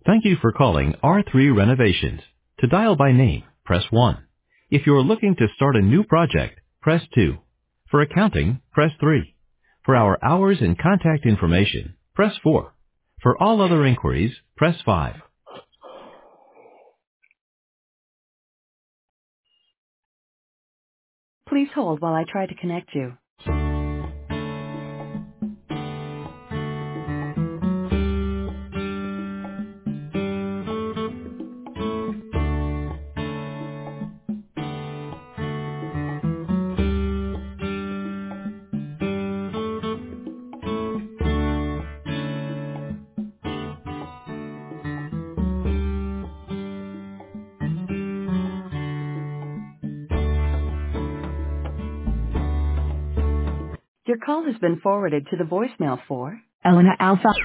Thank you for calling R3 Renovations. To dial by name, press 1. If you are looking to start a new project, press 2. For accounting, press 3. For our hours and contact information, press 4. For all other inquiries, press 5. Please hold while I try to connect you. Your call has been forwarded to the voicemail for Elena Alpha.